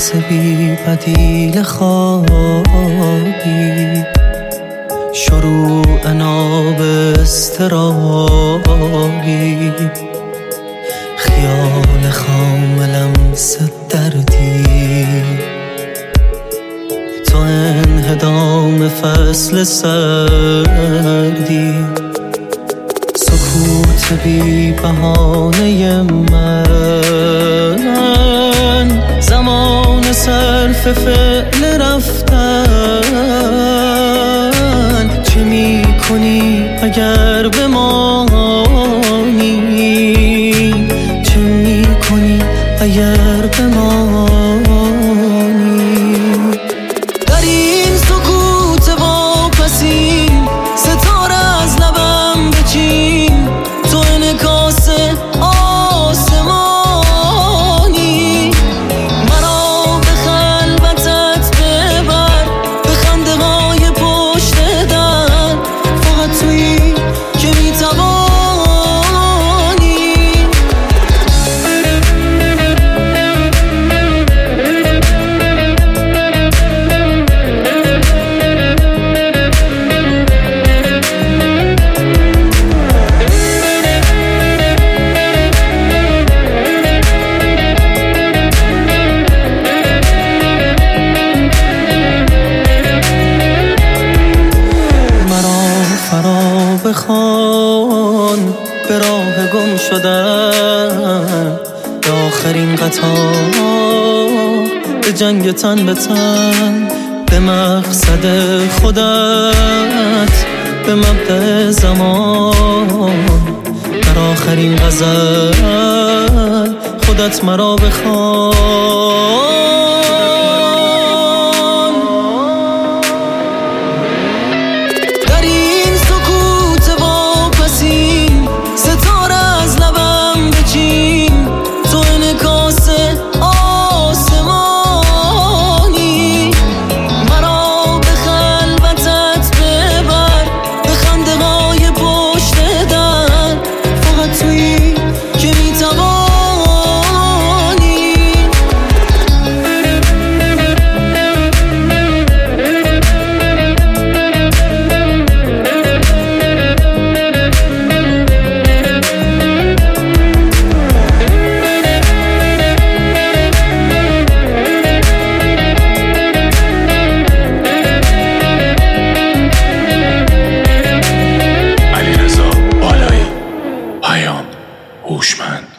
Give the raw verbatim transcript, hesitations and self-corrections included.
بی بدیل خوابی، شروع ناب استرابی، خیال خام لمس دردی، تو انهدام فصل سردی، سکوت بی بهانه من، زمان صرف فعل رفتن. چه می کنی اگر بمانی؟ چه می کنی اگر بمانی؟ در این سکوت واپسی ستاره از لبم بچین، تو انعکاس آسمانی. مرا به خلوتت ببر، به خنده های پشت در، فقط تویی که میتوانی. فرا بخوان به راه گم شدن، به آخرین قطار، به جنگ تن به تن، به مقصد خودت، به مبدأ زمان. در آخرین غزل خودت مرا بخوان. هوشمند